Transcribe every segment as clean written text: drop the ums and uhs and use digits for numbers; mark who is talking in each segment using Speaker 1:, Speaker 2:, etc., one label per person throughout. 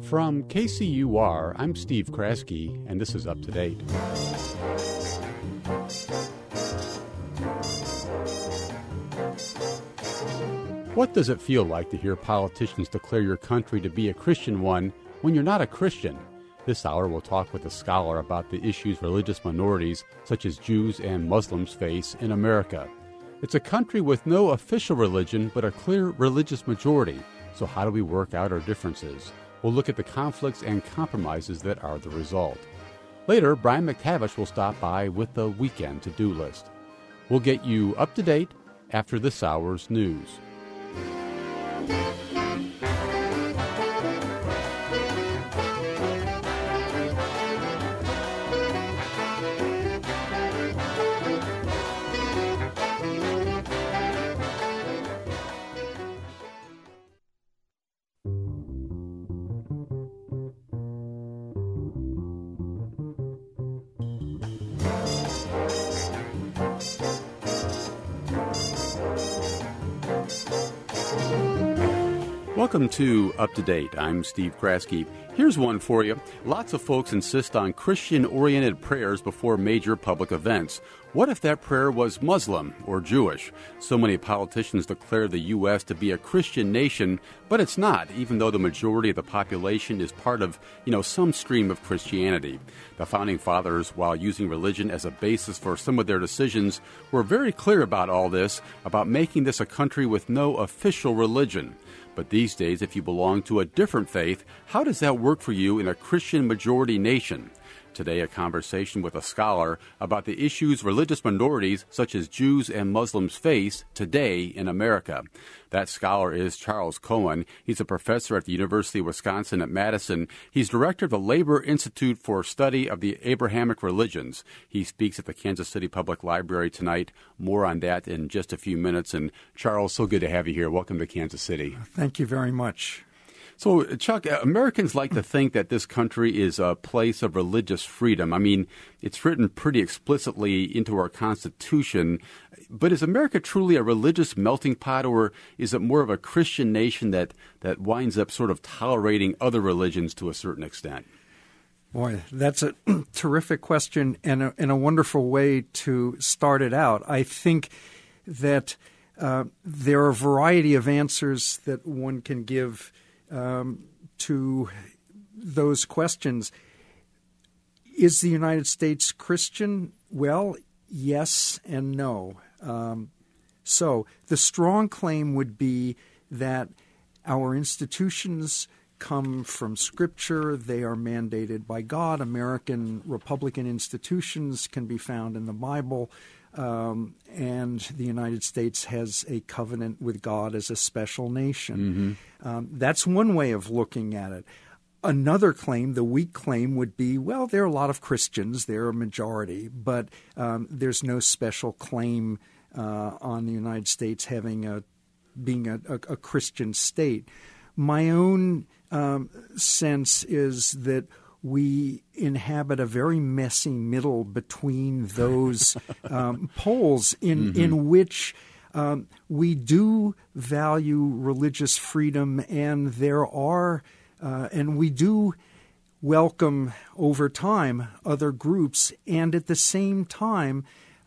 Speaker 1: From KCUR, I'm Steve Kraske, and this is Up to Date. What does it feel like to hear politicians declare your country to be a Christian one when you're not a Christian? This hour we'll talk with a scholar about the issues religious minorities such as Jews and Muslims face in America. It's a country with no official religion but a clear religious majority. So how do we work out our differences? We'll look at the conflicts and compromises that are the result. Later, Brian McTavish will stop by with the weekend to-do list. We'll get you up to date after this hour's news. Welcome to Up to Date. I'm Steve Kraske. Here's one for you. Lots of folks insist on Christian-oriented prayers before major public events. What if that prayer was Muslim or Jewish? So many politicians declare the U.S. to be a Christian nation, but it's not, even though the majority of the population is part of, some stream of Christianity. The Founding Fathers, while using religion as a basis for some of their decisions, were very clear about all this, about making this a country with no official religion. But these days, if you belong to a different faith, how does that work for you in a Christian majority nation? Today, a conversation with a scholar about the issues religious minorities such as Jews and Muslims face today in America. That scholar is Charles Cohen. He's a professor at the University of Wisconsin at Madison. He's director of the Labor Institute for Study of the Abrahamic Religions. He speaks at the Kansas City Public Library tonight. More on that in just a few minutes. And Charles, so good to have you here. Welcome to Kansas City.
Speaker 2: Thank you very much.
Speaker 1: So, Chuck, Americans like to think that this country is a place of religious freedom. I mean, it's written pretty explicitly into our Constitution. But is America truly a religious melting pot, or is it more of a Christian nation that winds up sort of tolerating other religions to a certain extent?
Speaker 2: Boy, that's a terrific question and a wonderful way to start it out. I think that there are a variety of answers that one can give to those questions. Is the United States Christian? Well, yes and no. So the strong claim would be that our institutions come from Scripture. They are mandated by God. American Republican institutions can be found in the Bible. And the United States has a covenant with God as a special nation. Mm-hmm. That's one way of looking at it. Another claim, the weak claim, would be, well, there are a lot of Christians, they're a majority, but there's no special claim on the United States being a Christian state. My own sense is that we inhabit a very messy middle between those poles in which we do value religious freedom, and there are and we do welcome over time other groups, and at the same time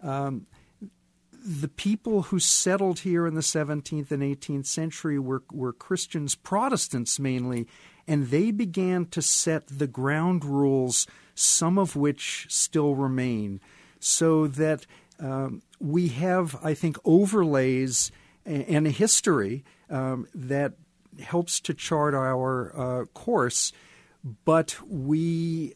Speaker 2: the people who settled here in the 17th and 18th century were Christians, Protestants mainly, and they began to set the ground rules, some of which still remain, so that we have, I think, overlays and a history that helps to chart our course, but we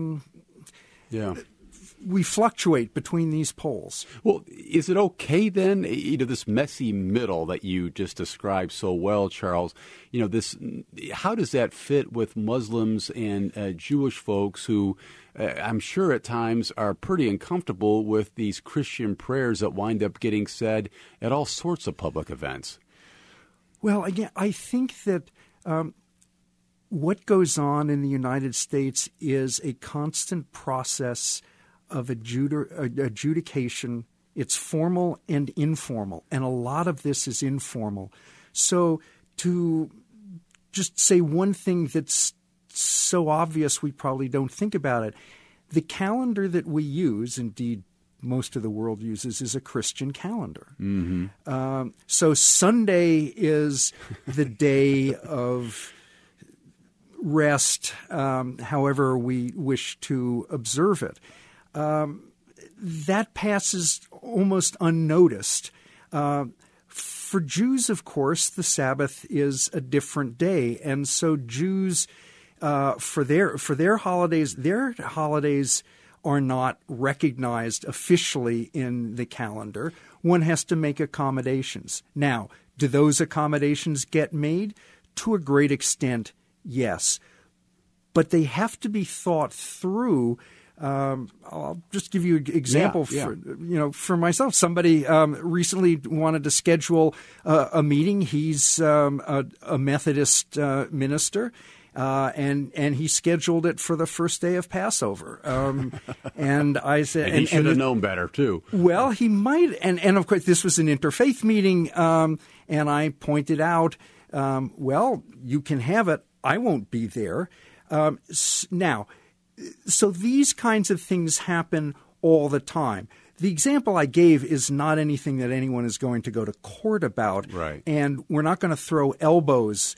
Speaker 2: fluctuate between these poles.
Speaker 1: Well, is it okay then, this messy middle that you just described so well, Charles, how does that fit with Muslims and Jewish folks who I'm sure at times are pretty uncomfortable with these Christian prayers that wind up getting said at all sorts of public events?
Speaker 2: Well, again, I think that what goes on in the United States is a constant process of adjudication. It's formal and informal, and a lot of this is informal. So to just say one thing that's so obvious we probably don't think about it. The calendar that we use, indeed most of the world uses, is a Christian calendar.
Speaker 1: Mm-hmm.
Speaker 2: So Sunday is the day of rest, however we wish to observe it. That passes almost unnoticed. For Jews, of course, the Sabbath is a different day, and so Jews, for their holidays are not recognized officially in the calendar. One has to make accommodations. Now, do those accommodations get made? To a great extent, yes. But they have to be thought through. I'll just give you an example. For myself, somebody recently wanted to schedule a meeting. He's a Methodist minister. And he scheduled it for the first day of Passover. And I said,
Speaker 1: and he should have known better too.
Speaker 2: Well, he might, and of course this was an interfaith meeting, and I pointed out, well, you can have it. I won't be there. Now, so these kinds of things happen all the time. The example I gave is not anything that anyone is going to go to court about,
Speaker 1: right?
Speaker 2: And we're not going to throw elbows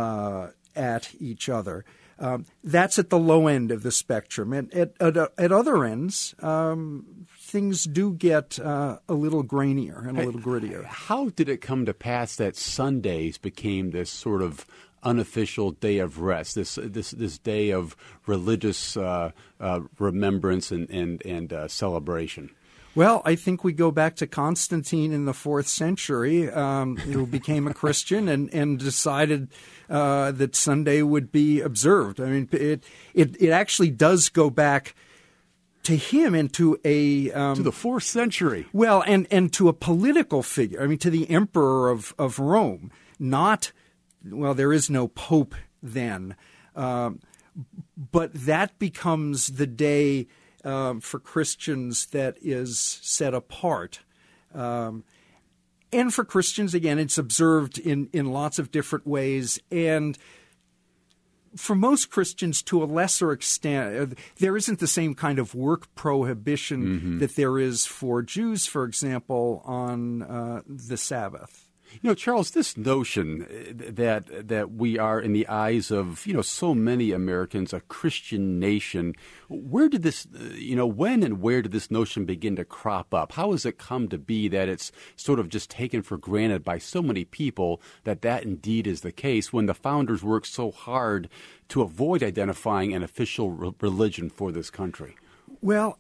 Speaker 2: at each other. That's at the low end of the spectrum. And at other ends, things do get a little grainier and a little grittier.
Speaker 1: How did it come to pass that Sundays became this sort of unofficial day of rest, this day of religious remembrance and celebration?
Speaker 2: Well, I think we go back to Constantine in the 4th century, who became a Christian and decided that Sunday would be observed. I mean, it actually does go back to him and to a
Speaker 1: to the 4th century.
Speaker 2: Well, and to a political figure. I mean, to the emperor of Rome. Not, well, there is no pope then, but that becomes the day for Christians that is set apart. And for Christians, again, it's observed in lots of different ways. And for most Christians, to a lesser extent, there isn't the same kind of work prohibition that there is for Jews, for example, on the Sabbath.
Speaker 1: You know, Charles, this notion that we are, in the eyes of, so many Americans, a Christian nation, where did this, when and where did this notion begin to crop up? How has it come to be that it's sort of just taken for granted by so many people that indeed is the case when the founders worked so hard to avoid identifying an official religion for this country?
Speaker 2: Well,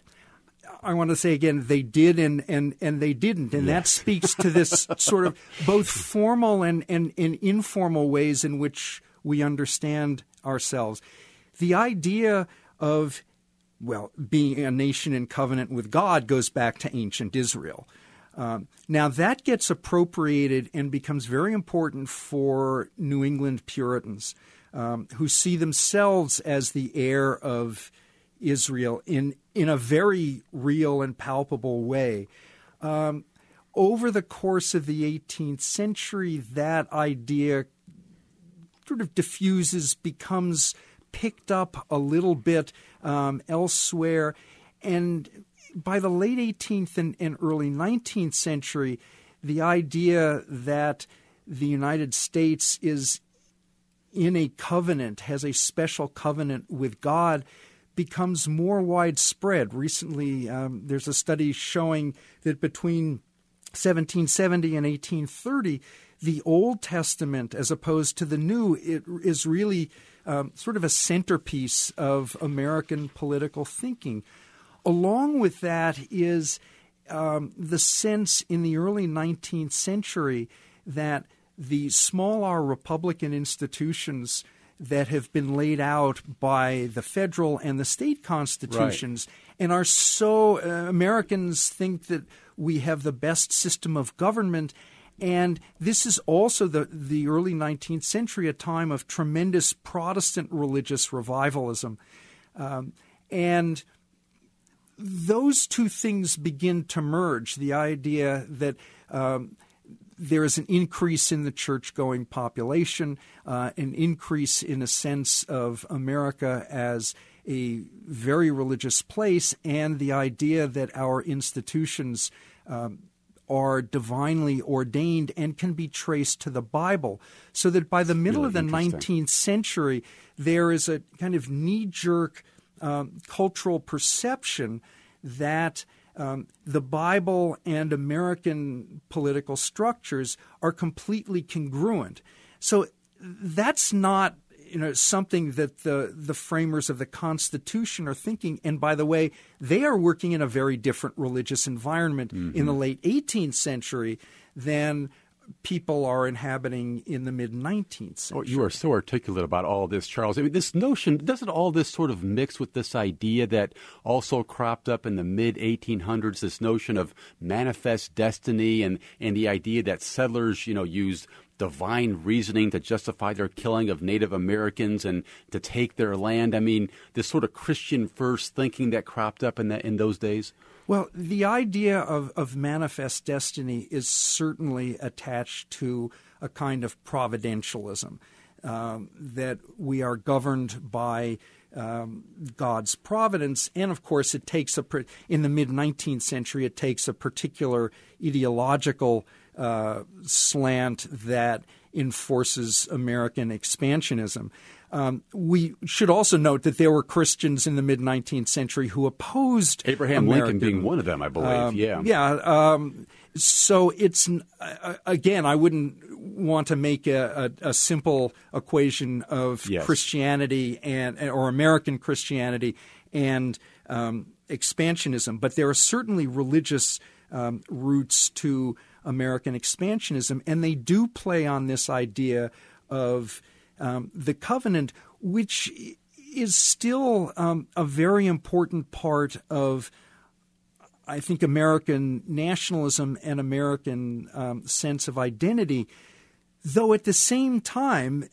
Speaker 2: I want to say again, they did and they didn't. And that speaks to this sort of both formal and informal ways in which we understand ourselves. The idea of, being a nation in covenant with God goes back to ancient Israel. Now, that gets appropriated and becomes very important for New England Puritans, who see themselves as the heir of Israel in a very real and palpable way. Over the course of the 18th century, that idea sort of diffuses, becomes picked up a little bit elsewhere. And by the late 18th and early 19th century, the idea that the United States is in a covenant, has a special covenant with God, becomes more widespread. Recently, there's a study showing that between 1770 and 1830, the Old Testament, as opposed to the New, it is really sort of a centerpiece of American political thinking. Along with that is the sense in the early 19th century that the small r Republican institutions that have been laid out by the federal and the state constitutions and are so Americans think that we have the best system of government. And this is also the early 19th century, a time of tremendous Protestant religious revivalism. And those two things begin to merge, the idea that there is an increase in the church-going population, an increase in a sense of America as a very religious place, and the idea that our institutions are divinely ordained and can be traced to the Bible. So that by the middle of the 19th century, there is a kind of knee-jerk cultural perception that the Bible and American political structures are completely congruent. So that's not something that the framers of the Constitution are thinking. And by the way, they are working in a very different religious environment in the late 18th century than people are inhabiting in the mid-19th century.
Speaker 1: Oh, you are so articulate about all this, Charles. I mean, this notion, doesn't all this sort of mix with this idea that also cropped up in the mid-1800s, this notion of manifest destiny and the idea that settlers, used divine reasoning to justify their killing of Native Americans and to take their land? I mean, this sort of Christian first thinking that cropped up in those days?
Speaker 2: Well, the idea of manifest destiny is certainly attached to a kind of providentialism, that we are governed by God's providence. And, of course, it takes in the mid-19th century, it takes a particular ideological slant that enforces American expansionism. We should also note that there were Christians in the mid-19th century who opposed
Speaker 1: Abraham Lincoln being one of them, I believe.
Speaker 2: So it's again, I wouldn't want to make a simple equation of Christianity or American Christianity and expansionism, but there are certainly religious roots to American expansionism, and they do play on this idea of the covenant, which is still a very important part of, I think, American nationalism and American sense of identity, though at the same time,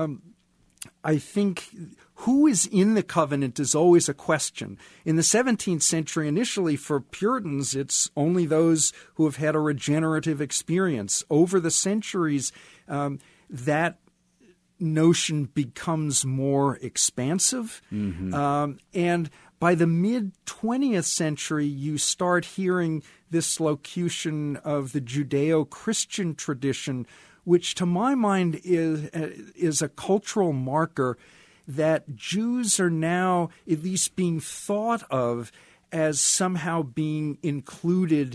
Speaker 2: I think who is in the covenant is always a question. In the 17th century, initially for Puritans, it's only those who have had a regenerative experience. Over the centuries, that notion becomes more expansive. And by the mid-20th century, you start hearing this locution of the Judeo-Christian tradition, which to my mind is a cultural marker that Jews are now at least being thought of as somehow being included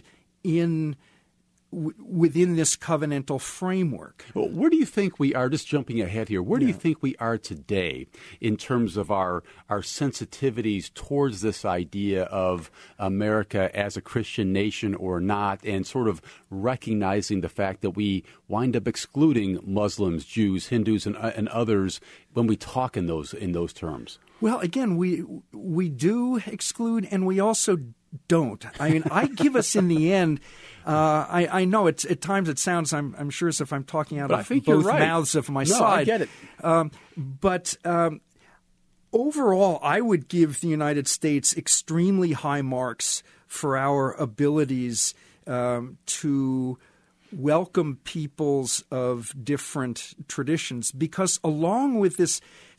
Speaker 2: within this covenantal framework.
Speaker 1: Well, where do you think we are, just jumping ahead here, where do you think we are today in terms of our sensitivities towards this idea of America as a Christian nation or not, and sort of recognizing the fact that we wind up excluding Muslims, Jews, Hindus, and others when we talk in those terms?
Speaker 2: Well, again, we do exclude, and we also don't. I mean, I give us in the end. I know at times it sounds. I'm sure as if I'm talking out of both mouths of my side.
Speaker 1: I get it.
Speaker 2: But overall, I would give the United States extremely high marks for our abilities to welcome peoples of different traditions, because along with this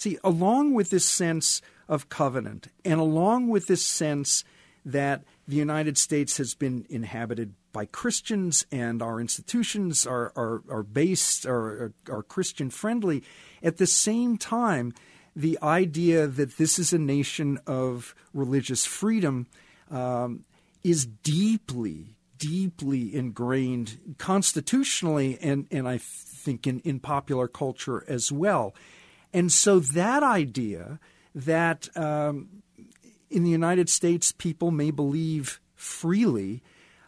Speaker 2: sense of covenant, and along with this sense that the United States has been inhabited by Christians and our institutions are based, are Christian friendly, at the same time, the idea that this is a nation of religious freedom is deeply ingrained constitutionally and I think in popular culture as well. And so that idea that in the United States people may believe freely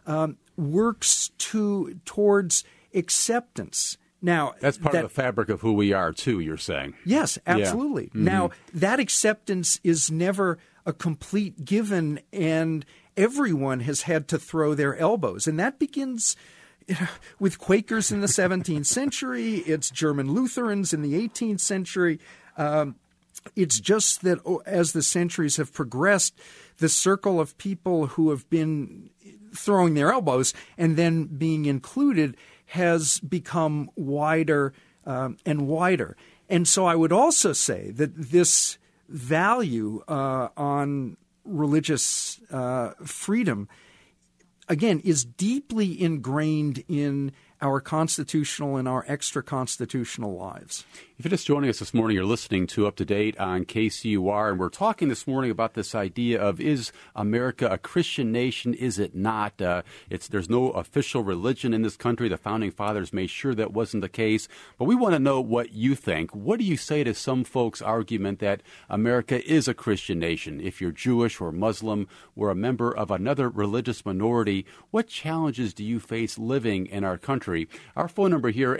Speaker 2: works towards acceptance. Now,
Speaker 1: that's part of the fabric of who we are, too, you're saying.
Speaker 2: Yes, absolutely. Yeah. Mm-hmm. Now, that acceptance is never a complete given, and everyone has had to throw their elbows. And that begins with Quakers in the 17th century. It's German Lutherans in the 18th century. It's just that as the centuries have progressed, the circle of people who have been throwing their elbows and then being included has become wider and wider. And so I would also say that this value on religious freedom, again, is deeply ingrained in our constitutional and our extra-constitutional lives.
Speaker 1: If you're just joining us this morning, you're listening to Up to Date on KCUR, and we're talking this morning about this idea of, is America a Christian nation? Is it not? There's no official religion in this country. The Founding Fathers made sure that wasn't the case. But we want to know what you think. What do you say to some folks' argument that America is a Christian nation? If you're Jewish or Muslim or a member of another religious minority, what challenges do you face living in our country? Our phone number here,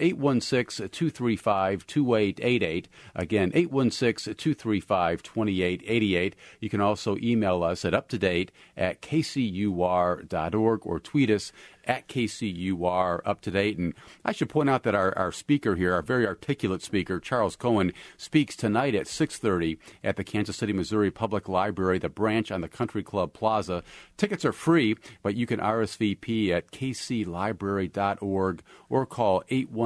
Speaker 1: 816-235-2888. Again, 816-235-2888. You can also email us at uptodate@kcur.org or tweet us at KCUR Up to Date. And I should point out that our speaker here, our very articulate speaker, Charles Cohen, speaks tonight at 6:30 at the Kansas City, Missouri Public Library, the branch on the Country Club Plaza. Tickets are free, but you can RSVP at kclibrary.org or call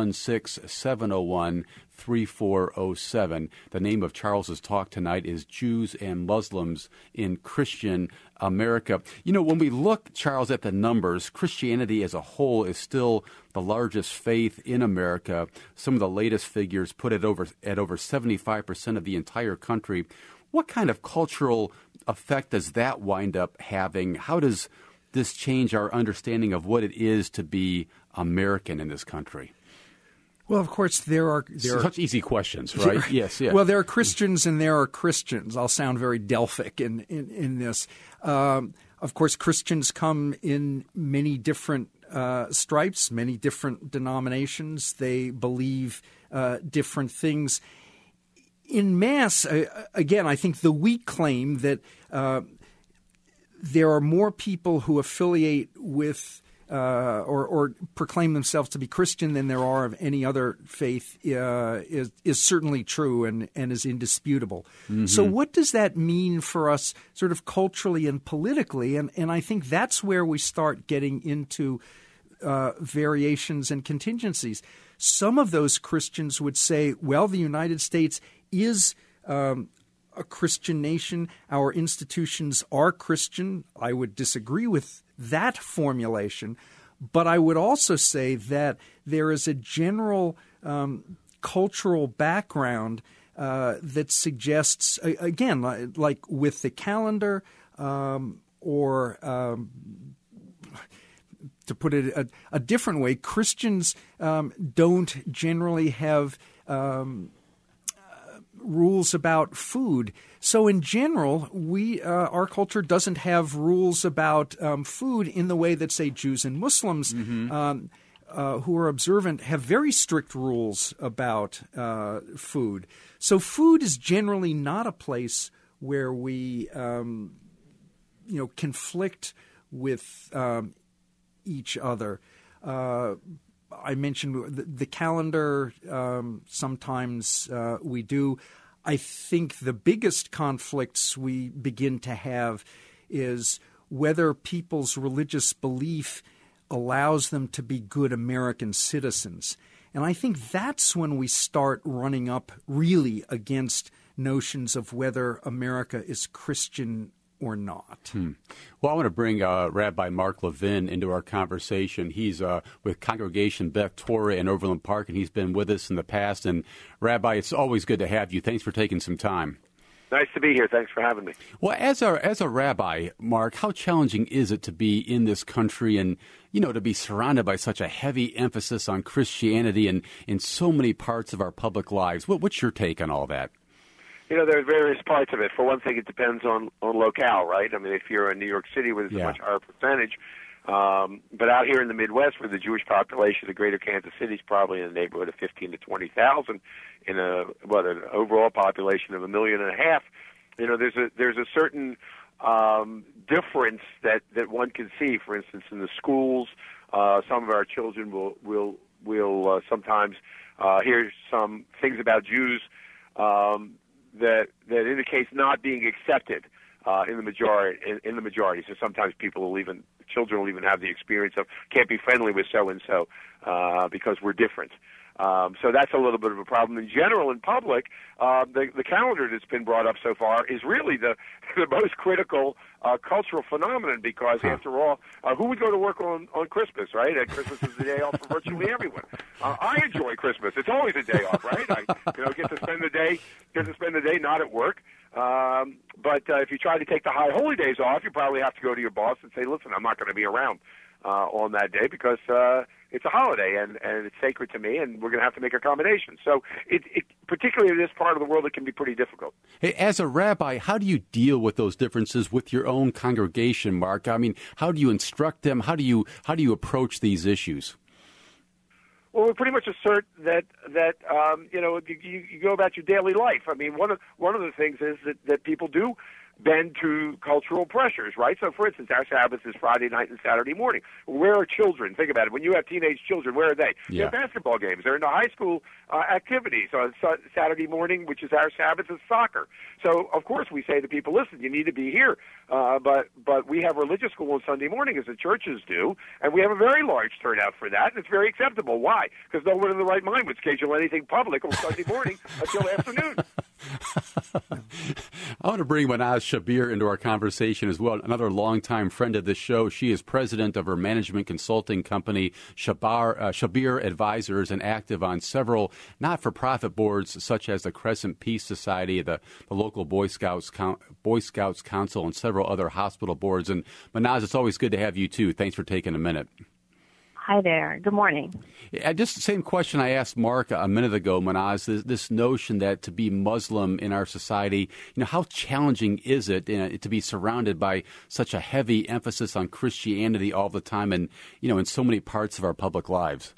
Speaker 1: 816-701-3407. The name of Charles's talk tonight is Jews and Muslims in Christian America. You know, when we look, Charles, at the numbers, Christianity as a whole is still the largest faith in America. Some of the latest figures put it over 75% of the entire country. What kind of cultural effect does that wind up having? How does this change our understanding of what it is to be American in this country?
Speaker 2: Well, of course, there are
Speaker 1: such easy questions, right? Yes, yeah.
Speaker 2: Well, there are Christians and there are Christians. I'll sound very Delphic in this. Of course, Christians come in many different stripes, many different denominations. They believe different things. In mass, again, I think the weak claim that there are more people who affiliate with or proclaim themselves to be Christian than there are of any other faith is certainly true and is indisputable. Mm-hmm. So what does that mean for us sort of culturally and politically? And I think that's where we start getting into variations and contingencies. Some of those Christians would say, well, the United States is a Christian nation. Our institutions are Christian. I would disagree with that formulation, but I would also say that there is a general cultural background that suggests, again, like with the calendar, or to put it a different way, Christians don't generally have rules about food. So in general, our culture doesn't have rules about food in the way that, say, Jews and Muslims who are observant have very strict rules about food. So food is generally not a place where we conflict with each other. I mentioned the calendar. Sometimes we do. I think the biggest conflicts we begin to have is whether people's religious belief allows them to be good American citizens. And I think that's when we start running up really against notions of whether America is Christian or not.
Speaker 1: Well, I want to bring Rabbi Mark Levin into our conversation. He's with Congregation Beth Torah in Overland Park, and he's been with us in the past. And, Rabbi, it's always good to have you. Thanks for taking some time.
Speaker 3: Nice to be here. Thanks for having me.
Speaker 1: Well, as a rabbi, Mark, how challenging is it to be in this country and, to be surrounded by such a heavy emphasis on Christianity and in so many parts of our public lives? What's your take on all that?
Speaker 3: There are various parts of it. For one thing, it depends on locale, right? I mean, if you're in New York City with a much higher percentage, but out here in the Midwest, where the Jewish population of Greater Kansas City is probably in the neighborhood of 15 to 20,000, in an overall population of 1.5 million, there's a certain difference that one can see. For instance, in the schools, some of our children will sometimes hear some things about Jews that indicates not being accepted in the majority. So sometimes people will even children will even have the experience of can't be friendly with so-and-so because we're different. So that's a little bit of a problem. In general, in public, the calendar that's been brought up so far is really the most critical cultural phenomenon because, after all, who would go to work on Christmas, right? And Christmas is the day off for virtually everyone. I enjoy Christmas. It's always a day off, right? I get to spend the day not at work. But if you try to take the high holy days off, you probably have to go to your boss and say, listen, I'm not going to be around on that day because it's a holiday and it's sacred to me, and we're going to have to make accommodations. So it particularly in this part of the world, it can be pretty difficult.
Speaker 1: Hey, as a rabbi, how do you deal with those differences with your own congregation, Mark? I mean, how do you instruct them? How do you approach these issues?
Speaker 3: Well, we pretty much assert that you go about your daily life. I mean, one of the things is that people do bend to cultural pressures, right? So, for instance, our Sabbath is Friday night and Saturday morning. Where are children? Think about it. When you have teenage children, where are they?
Speaker 1: Yeah.
Speaker 3: They're basketball games. They're in the high school activities. On Saturday morning, which is our Sabbath, is soccer. So, of course, we say to people, listen, you need to be here. But we have religious school on Sunday morning, as the churches do, and we have a very large turnout for that, and it's very acceptable. Why? Because no one in the right mind would schedule anything public on Sunday morning until afternoon.
Speaker 1: I want to bring Manaz Shabir into our conversation as well, another longtime friend of the show. She is president of her management consulting company, Shabir Advisors, and active on several not-for-profit boards such as the Crescent Peace Society, the local Boy Scouts Council, and several other hospital boards. And Manaz, it's always good to have you, too. Thanks for taking a minute.
Speaker 4: Hi there. Good morning.
Speaker 1: Just the same question I asked Mark a minute ago, Manaz, this notion that to be Muslim in our society, how challenging is it to be surrounded by such a heavy emphasis on Christianity all the time and, in so many parts of our public lives?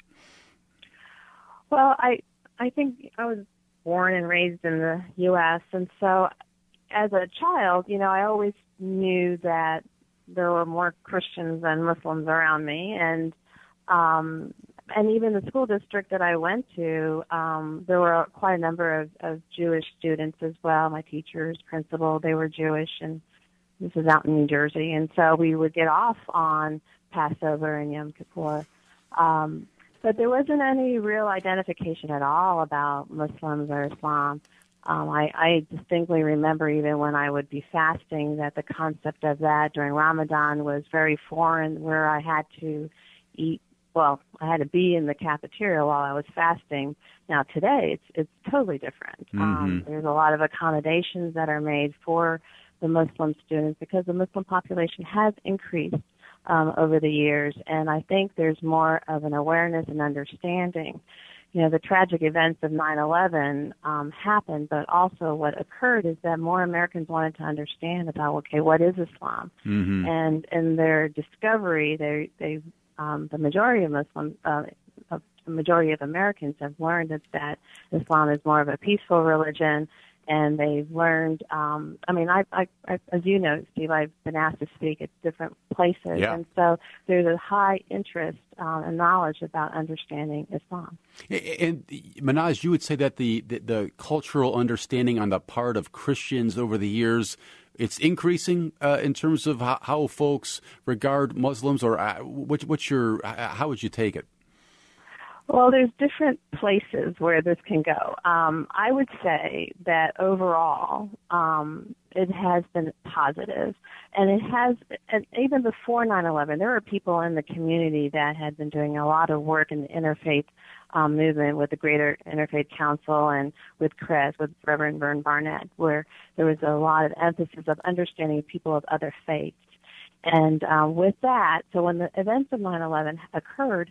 Speaker 4: Well, I think I was born and raised in the U.S., and so as a child, I always knew that there were more Christians than Muslims around me, and even the school district that I went to, there were quite a number of Jewish students as well. My teachers, principal, they were Jewish, and this is out in New Jersey. And so we would get off on Passover and Yom Kippur. But there wasn't any real identification at all about Muslims or Islam. I distinctly remember even when I would be fasting that the concept of that during Ramadan was very foreign, where I had to eat. Well, I had to be in the cafeteria while I was fasting. Now today, it's totally different.
Speaker 1: Mm-hmm.
Speaker 4: There's a lot of accommodations that are made for the Muslim students because the Muslim population has increased over the years, and I think there's more of an awareness and understanding. The tragic events of 9/11 happened, but also what occurred is that more Americans wanted to understand about, okay, what is Islam?
Speaker 1: Mm-hmm.
Speaker 4: And in their discovery, they the majority of Muslims, the majority of Americans have learned that Islam is more of a peaceful religion, and they've learned. I as you know, Steve, I've been asked to speak at different places,
Speaker 1: yeah.
Speaker 4: And so there's a high interest and knowledge about understanding Islam.
Speaker 1: And Manaz, you would say that the cultural understanding on the part of Christians over the years, it's increasing in terms of how folks regard Muslims, or how would you take it?
Speaker 4: Well, there's different places where this can go. I would say that overall, it has been positive, and it has. And even before 9/11, there were people in the community that had been doing a lot of work in the interfaith movement with the Greater Interfaith Council and with CRES, with Reverend Vern Barnett, where there was a lot of emphasis of understanding people of other faiths. And with that, so when the events of 9/11 occurred,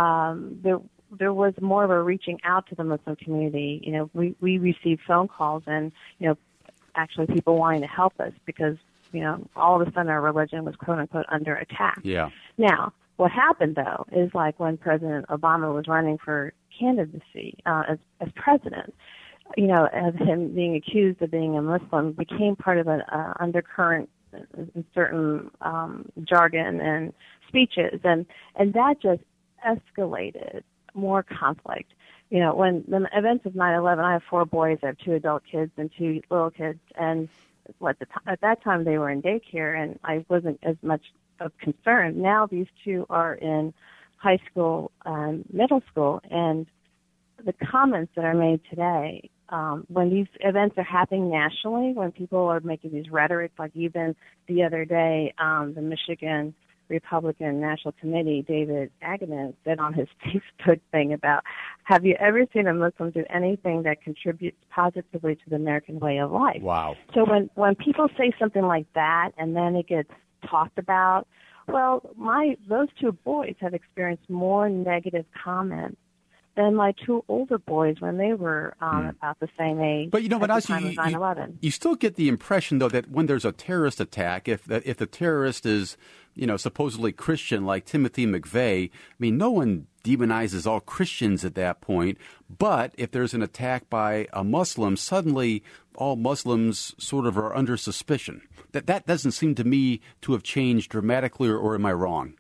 Speaker 4: there was more of a reaching out to the Muslim community. We received phone calls and, actually people wanting to help us because, all of a sudden our religion was quote unquote under attack.
Speaker 1: Yeah.
Speaker 4: Now, what happened though is like when President Obama was running for candidacy as president, of him being accused of being a Muslim became part of an undercurrent in certain jargon and speeches, and that just escalated more conflict. When the events of 9/11, I have 4 boys, I have 2 adult kids and 2 little kids, and at that time they were in daycare, and I wasn't as much of concern. Now these two are in high school and middle school, and the comments that are made today, when these events are happening nationally, when people are making these rhetoric, like even the other day, the Michigan Republican National Committee, David Agaman, said on his Facebook thing about, have you ever seen a Muslim do anything that contributes positively to the American way of life?
Speaker 1: Wow.
Speaker 4: So when people say something like that and then it gets talked about, well, those two boys have experienced more negative comments than my two older boys when they were about the same age.
Speaker 1: But
Speaker 4: at the time of 9/11.
Speaker 1: You still get the impression, though, that when there's a terrorist attack, if the terrorist is, supposedly Christian like Timothy McVeigh, I mean, no one demonizes all Christians at that point. But if there's an attack by a Muslim, suddenly all Muslims sort of are under suspicion. That doesn't seem to me to have changed dramatically, or am I wrong?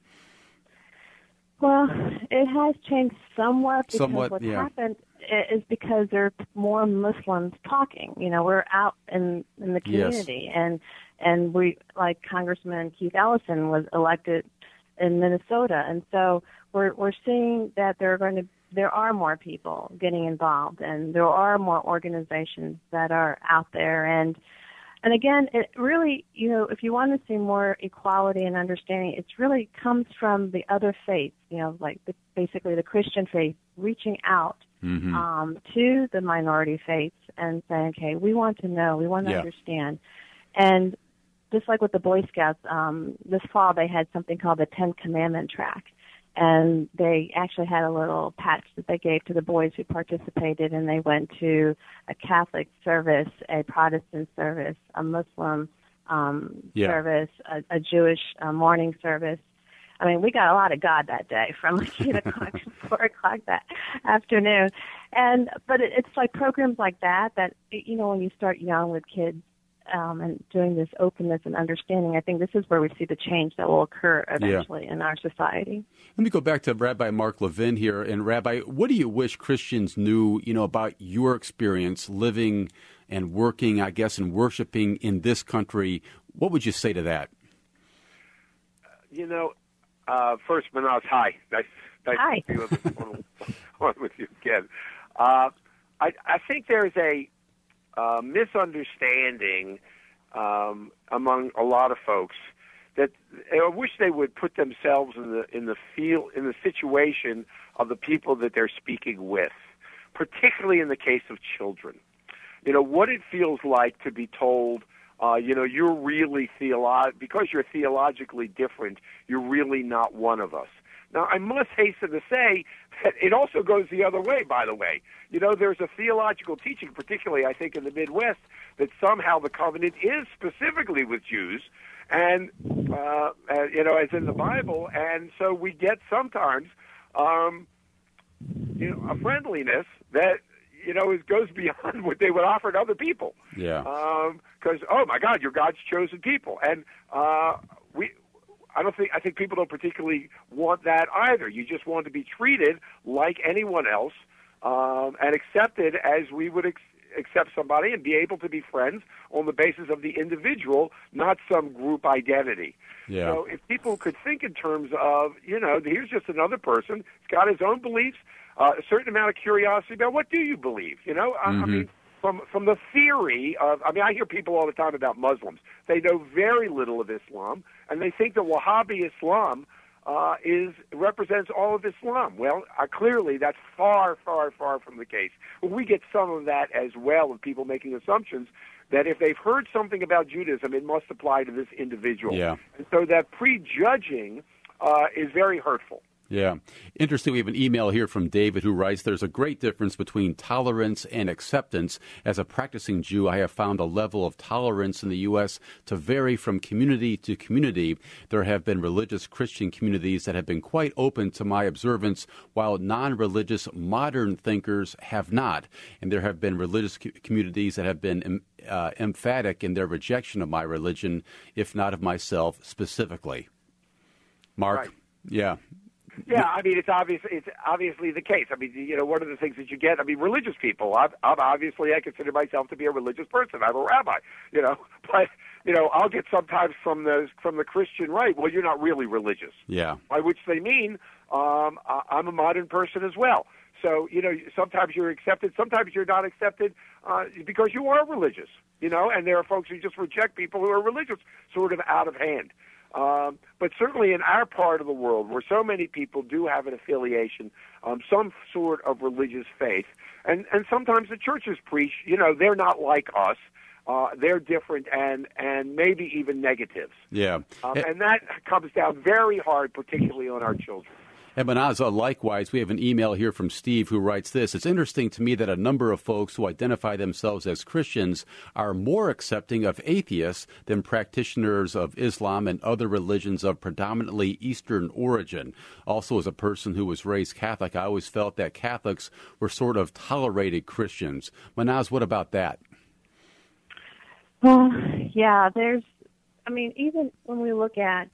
Speaker 4: Well, it has changed somewhat because what's happened is because there are more Muslims talking. We're out in the community,
Speaker 1: yes.
Speaker 4: and we, like Congressman Keith Ellison was elected in Minnesota, and so we're seeing that there are more people getting involved, and there are more organizations that are out there, and again, it really, if you want to see more equality and understanding, it really comes from the other faiths, like basically the Christian faith reaching out to the minority faiths and saying, okay, we want to know, we want to understand. And just like with the Boy Scouts, this fall they had something called the 10 Commandment Track. And they actually had a little patch that they gave to the boys who participated, and they went to a Catholic service, a Protestant service, a Muslim service, a Jewish morning service. I mean, we got a lot of God that day, from like 8 o'clock to 4 o'clock that afternoon. But it's like programs like that, when you start young with kids, and doing this openness and understanding, I think this is where we see the change that will occur eventually in our society.
Speaker 1: Let me go back to Rabbi Mark Levin here. And Rabbi, what do you wish Christians knew, about your experience living and working, I guess, and worshiping in this country? What would you say to that?
Speaker 3: First, Manaz, hi. Nice
Speaker 4: hi.
Speaker 3: to be on with you again. I think there's a misunderstanding among a lot of folks that I wish they would put themselves in the situation of the people that they're speaking with, particularly in the case of children. What it feels like to be told, you're really because you're theologically different, you're really not one of us. Now, I must hasten to say that it also goes the other way, by the way. There's a theological teaching, particularly, I think, in the Midwest, that somehow the covenant is specifically with Jews, and, as in the Bible. And so we get sometimes, a friendliness that, goes beyond what they would offer to other people.
Speaker 1: Yeah.
Speaker 3: Because, oh, my God, you're God's chosen people. And I think people don't particularly want that either. You just want to be treated like anyone else, and accepted as we would accept somebody, and be able to be friends on the basis of the individual, not some group identity.
Speaker 1: Yeah.
Speaker 3: So if people could think in terms of, here's just another person, he's got his own beliefs, a certain amount of curiosity about what do you believe, I mean, from the theory of, I hear people all the time about Muslims. They know very little of Islam, and they think that Wahhabi Islam represents all of Islam. Well, clearly that's far, far, far from the case. But we get some of that as well, of people making assumptions that if they've heard something about Judaism, it must apply to this individual.
Speaker 1: Yeah.
Speaker 3: And so that prejudging is very hurtful.
Speaker 1: Yeah. Interesting. We have an email here from David who writes, there's a great difference between tolerance and acceptance. As a practicing Jew, I have found a level of tolerance in the U.S. to vary from community to community. There have been religious Christian communities that have been quite open to my observance, while non-religious modern thinkers have not. And there have been religious communities that have been emphatic in their rejection of my religion, if not of myself specifically. Mark?
Speaker 3: Right.
Speaker 1: Yeah.
Speaker 3: Yeah, I mean, it's obviously the case. I mean, one of the things that you get, I mean, religious people, I consider myself to be a religious person. I'm a rabbi, but, I'll get sometimes from the Christian right, well, you're not really religious.
Speaker 1: Yeah.
Speaker 3: By which they mean, I'm a modern person as well. So, sometimes you're accepted, sometimes you're not accepted because you are religious, and there are folks who just reject people who are religious sort of out of hand. But certainly in our part of the world, where so many people do have an affiliation, some sort of religious faith, and sometimes the churches preach, they're not like us. They're different and maybe even negatives.
Speaker 1: Yeah.
Speaker 3: And that comes down very hard, particularly on our children.
Speaker 1: And Manaz, likewise, we have an email here from Steve who writes this. It's interesting to me that a number of folks who identify themselves as Christians are more accepting of atheists than practitioners of Islam and other religions of predominantly Eastern origin. Also, as a person who was raised Catholic, I always felt that Catholics were sort of tolerated Christians. Manaz, what about that?
Speaker 4: Well, yeah, even when we look at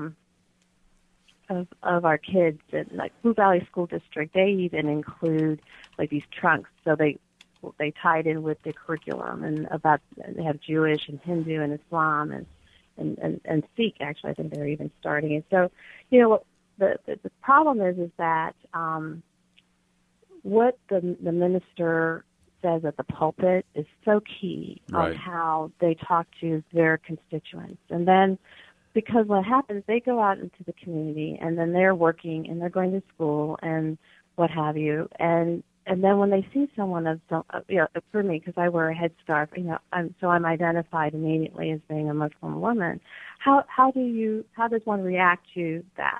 Speaker 4: of our kids at like Blue Valley School District, they even include like these trunks, so they tied in with the curriculum and they have Jewish and Hindu and Islam and Sikh. Actually, I think they're even starting it. So, the problem is that what the minister says at the pulpit is so key on how they talk to their constituents, and then. Because what happens, they go out into the community, and then they're working, and they're going to school, and what have you. And then when they see someone for me, because I wear a headscarf, I'm identified immediately as being a Muslim woman. How does one react to that?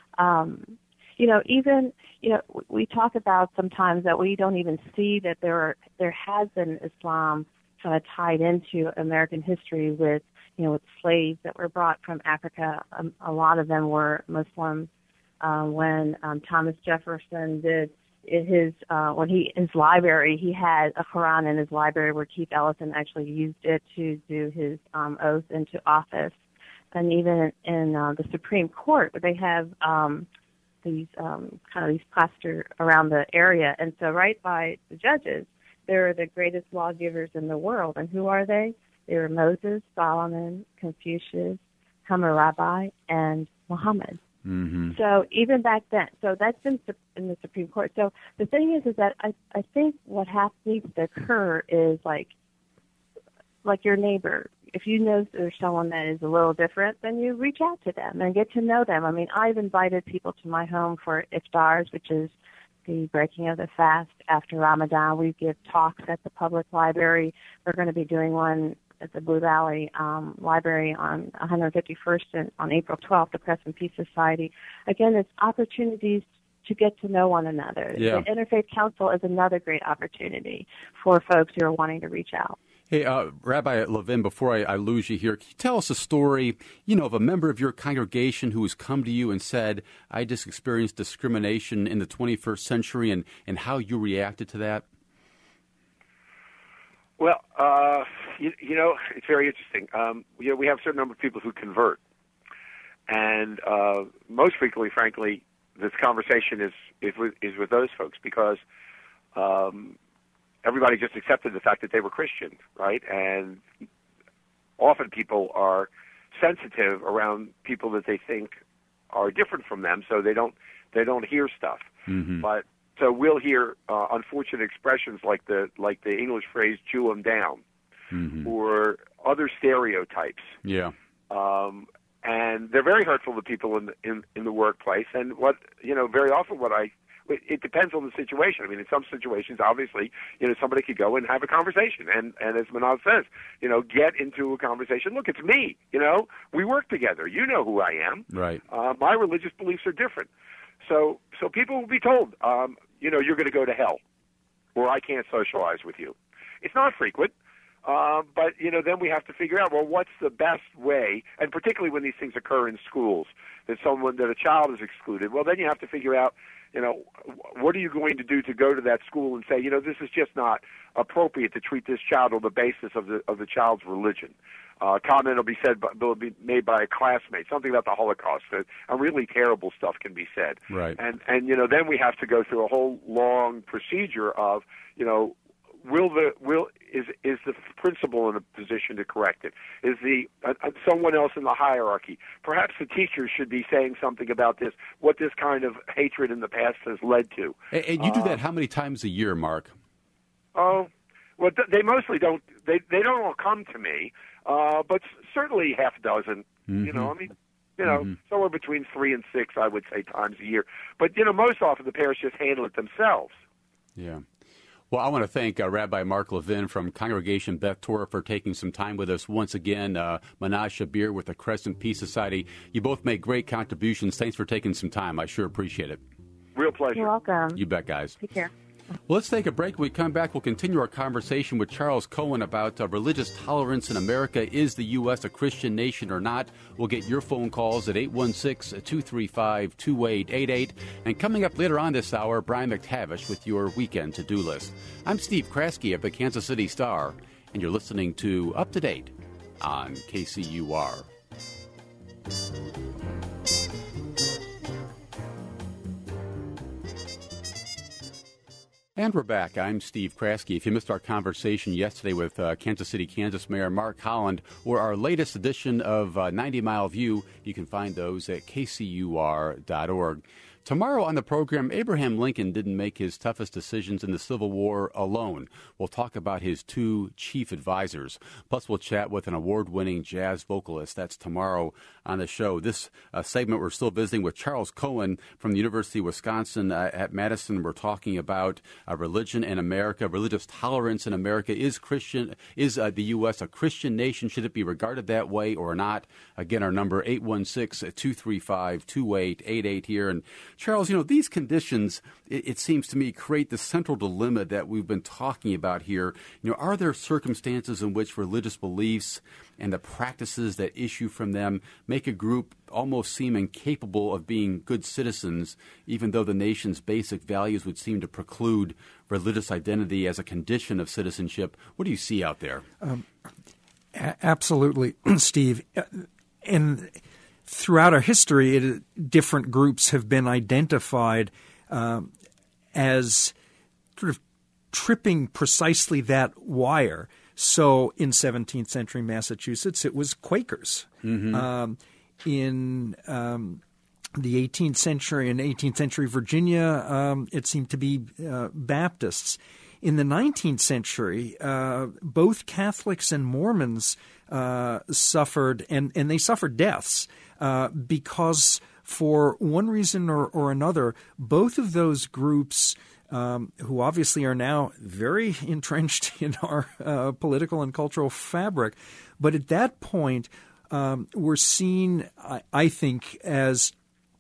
Speaker 4: We talk about sometimes that we don't even see that there has been Islam kind of tied into American history with slaves that were brought from Africa. A lot of them were Muslims. When Thomas Jefferson did his library, he had a Quran in his library where Keith Ellison actually used it to do his oath into office. And even in the Supreme Court, they have these plaster around the area, and so right by the judges, they're the greatest lawgivers in the world. And who are they? They were Moses, Solomon, Confucius, Hammurabi, and Muhammad.
Speaker 1: Mm-hmm.
Speaker 4: So even back then, so that's in the Supreme Court. So the thing is that I think what needs to occur is like your neighbor. If you know there's someone that is a little different, then you reach out to them and get to know them. I mean, I've invited people to my home for iftars, which is the breaking of the fast after Ramadan. We give talks at the public library. We're going to be doing one at the Blue Valley Library on 151st and on April 12th, the Press and Peace Society. Again, it's opportunities to get to know one another.
Speaker 1: Yeah.
Speaker 4: The Interfaith Council is another great opportunity for folks who are wanting to reach out.
Speaker 1: Hey, Rabbi Levin, before I lose you here, can you tell us a story, of a member of your congregation who has come to you and said, I just experienced discrimination in the 21st century, and how you reacted to that?
Speaker 3: Well, it's very interesting. We have a certain number of people who convert. And most frequently, frankly, this conversation is with those folks because everybody just accepted the fact that they were Christian, right? And often people are sensitive around people that they think are different from them, so they don't hear stuff.
Speaker 1: Mm-hmm.
Speaker 3: But so we'll hear unfortunate expressions like the English phrase "Jew 'em down,"
Speaker 2: mm-hmm.
Speaker 3: or other stereotypes.
Speaker 1: Yeah.
Speaker 3: And they're very hurtful to people in the workplace. And very often it depends on the situation. I mean, in some situations, obviously, somebody could go and have a conversation. And as Manaz says, get into a conversation. Look, it's me. We work together. You know who I am.
Speaker 1: Right.
Speaker 3: My religious beliefs are different. So people will be told, you're going to go to hell, or I can't socialize with you. It's not frequent. But then we have to figure out, well, what's the best way, and particularly when these things occur in schools, that a child is excluded. Well, then you have to figure out, what are you going to do to go to that school and say, this is just not appropriate to treat this child on the basis of the child's religion. Comment will be made by a classmate, something about the Holocaust. Really terrible stuff can be said.
Speaker 1: Right.
Speaker 3: And then we have to go through a whole long procedure of, is the principal in a position to correct it? Is someone else in the hierarchy? Perhaps the teacher should be saying something about this, what this kind of hatred in the past has led to.
Speaker 1: And you do that how many times a year, Mark?
Speaker 3: Oh, well, they mostly don't. They don't all come to me, but certainly half a dozen.
Speaker 1: Mm-hmm.
Speaker 3: Somewhere between 3 and 6, I would say, times a year. But most often the parents just handle it themselves.
Speaker 1: Yeah. Well, I want to thank Rabbi Mark Levin from Congregation Beth Torah for taking some time with us once again. Manaj Shabir with the Crescent Peace Society. You both make great contributions. Thanks for taking some time. I sure appreciate it.
Speaker 3: Real pleasure.
Speaker 4: You're welcome.
Speaker 1: You bet, guys.
Speaker 4: Take care.
Speaker 1: Well, let's take a break. When we come back, we'll continue our conversation with Charles Cohen about religious tolerance in America. Is the U.S. a Christian nation or not? We'll get your phone calls at 816-235-2888. And coming up later on this hour, Brian McTavish with your weekend to-do list. I'm Steve Kraske of the Kansas City Star, and you're listening to Up to Date on KCUR. And we're back. I'm Steve Kraske. If you missed our conversation yesterday with Kansas City, Kansas Mayor Mark Holland, or our latest edition of 90 Mile View, you can find those at kcur.org. Tomorrow on the program, Abraham Lincoln didn't make his toughest decisions in the Civil War alone. We'll talk about his 2 chief advisors. Plus, we'll chat with an award-winning jazz vocalist. That's tomorrow on the show. This segment, we're still visiting with Charles Cohen from the University of Wisconsin at Madison. We're talking about religion in America, religious tolerance in America. Is the U.S. a Christian nation? Should it be regarded that way or not? Again, our number 816-235-2888 here. And Charles, these conditions, it seems to me, create the central dilemma that we've been talking about here. Are there circumstances in which religious beliefs and the practices that issue from them make a group almost seem incapable of being good citizens, even though the nation's basic values would seem to preclude religious identity as a condition of citizenship? What do you see out there?
Speaker 2: Absolutely, Steve. And throughout our history, different groups have been identified as sort of tripping precisely that wire. So in 17th century Massachusetts, it was Quakers. Mm-hmm. In the 18th century and 18th century Virginia, it seemed to be Baptists. In the 19th century, both Catholics and Mormons suffered, and they suffered deaths because for one reason or another, both of those groups, who obviously are now very entrenched in our political and cultural fabric, but at that point were seen, I think, as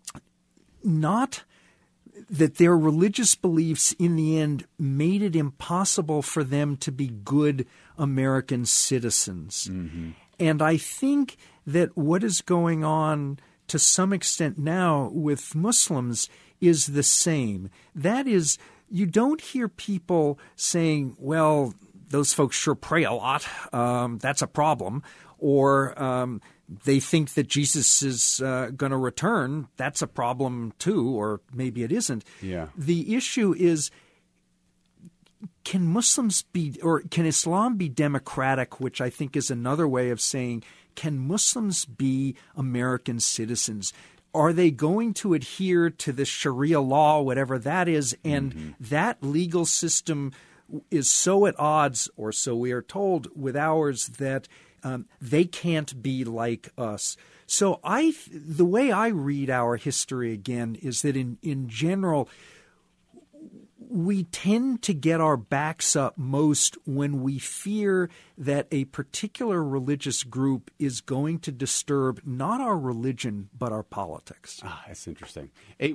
Speaker 2: not that their religious beliefs in the end made it impossible for them to be good American citizens. Mm-hmm. And I think that what is going on to some extent now with Muslims is the same. That is, you don't hear people saying, well, those folks sure pray a lot. That's a problem. Or they think that Jesus is going to return. That's a problem too, or maybe it isn't.
Speaker 1: Yeah.
Speaker 2: The issue is, can Muslims be, or can Islam be democratic, which I think is another way of saying, can Muslims be American citizens? Are they going to adhere to the Sharia law, whatever that is, and that legal system is so at odds, or so we are told, with ours that they can't be like us. So the way I read our history again is that in general, we tend to get our backs up most when we fear that a particular religious group is going to disturb not our religion, but our politics.
Speaker 1: That's interesting.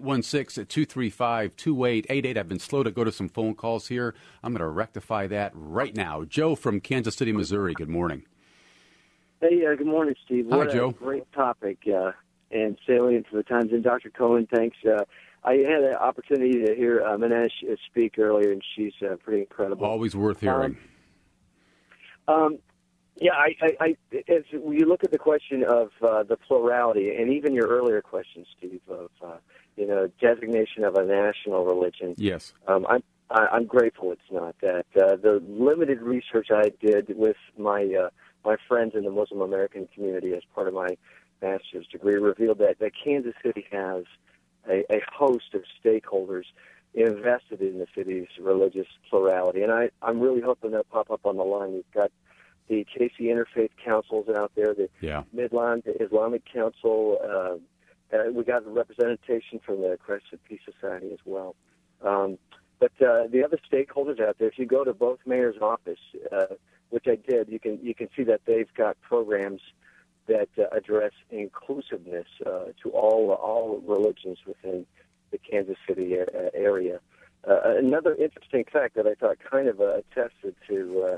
Speaker 1: 816-235-2888. I've been slow to go to some phone calls here. I'm going to rectify that right now. Joe from Kansas City, Missouri. Good morning.
Speaker 5: Hey, good morning, Steve.
Speaker 1: Hi, Joe.
Speaker 5: A great topic and salient for the times. And Dr. Cohen, thanks. I had an opportunity to hear Manesh speak earlier, and she's pretty incredible.
Speaker 1: Always worth hearing.
Speaker 5: Yeah, as you look at the question of the plurality, and even your earlier question, Steve, of designation of a national religion.
Speaker 1: Yes.
Speaker 5: I'm grateful it's not that. The limited research I did with my friends in the Muslim American community as part of my master's degree revealed that Kansas City has a host of stakeholders invested in the city's religious plurality. And I'm really hoping they'll pop up on the line. We've got the KC Interfaith Councils out there, the Midland Islamic Council. We got representation from the Crescent Peace Society as well. But the other stakeholders out there, if you go to both mayor's office, which I did, you can see that they've got programs that address inclusiveness to all religions within the Kansas City area. Another interesting fact that I thought kind of attested to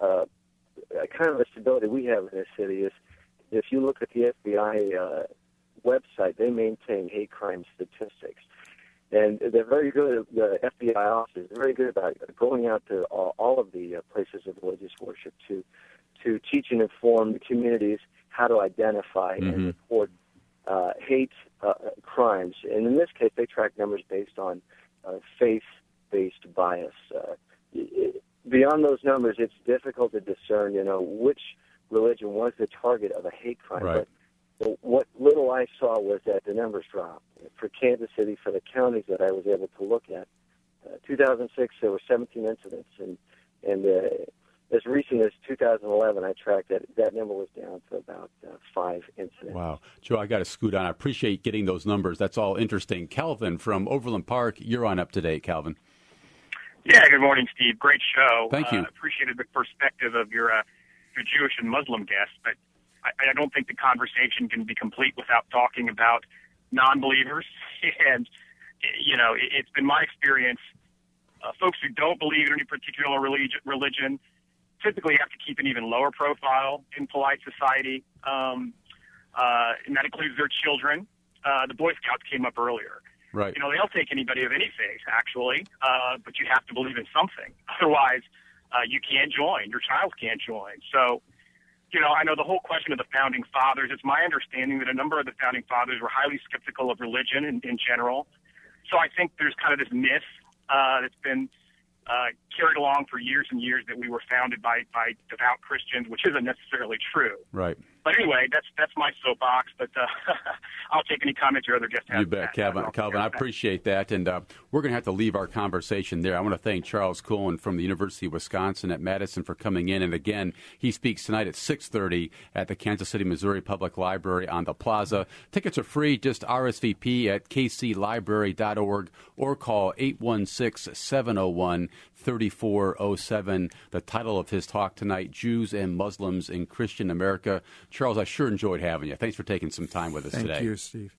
Speaker 5: kind of the stability we have in this city is if you look at the FBI website, they maintain hate crime statistics. And they're very good, the FBI offices, they're very good about going out to all of the places of religious worship to teach and inform the communities how to identify and report hate crimes. And in this case, they track numbers based on faith-based bias. Beyond those numbers, it's difficult to discern, which religion was the target of a hate crime.
Speaker 1: Right.
Speaker 5: But what little I saw was that the numbers dropped. For Kansas City, for the counties that I was able to look at, 2006 there were 17 incidents, and as recent as 2011, I tracked that number was down to about 5 incidents.
Speaker 1: Wow. Joe, I got to scoot on. I appreciate getting those numbers. That's all interesting. Calvin from Overland Park, you're on up to date, Calvin.
Speaker 6: Yeah, good morning, Steve. Great show.
Speaker 1: Thank you.
Speaker 6: Appreciated the perspective of your Jewish and Muslim guests, but I don't think the conversation can be complete without talking about non-believers. And, it's been my experience, folks who don't believe in any particular religion typically have to keep an even lower profile in polite society, and that includes their children. The Boy Scouts came up earlier.
Speaker 1: Right.
Speaker 6: They'll take anybody of any faith, actually, but you have to believe in something. Otherwise, you can't join. Your child can't join. So, I know the whole question of the Founding Fathers, it's my understanding that a number of the Founding Fathers were highly skeptical of religion in general. So I think there's kind of this myth that's been carried along for years and years that we were founded by devout Christians, which isn't necessarily true.
Speaker 1: Right.
Speaker 6: But anyway, that's my soapbox. But I'll take any comments your other guests have.
Speaker 1: You bet, Calvin. I appreciate that. And we're going to have to leave our conversation there. I want to thank Charles Cohen from the University of Wisconsin at Madison for coming in. And again, he speaks tonight at 6:30 at the Kansas City, Missouri Public Library on the Plaza. Tickets are free. Just RSVP at kclibrary.org or call 816-701-3407. The title of his talk tonight, Jews and Muslims in Christian America. Charles, I sure enjoyed having you. Thanks for taking some time with us today.
Speaker 2: Thank you, Steve.